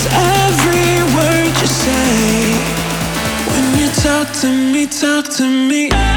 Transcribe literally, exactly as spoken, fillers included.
every word you say. When you talk to me, talk to me.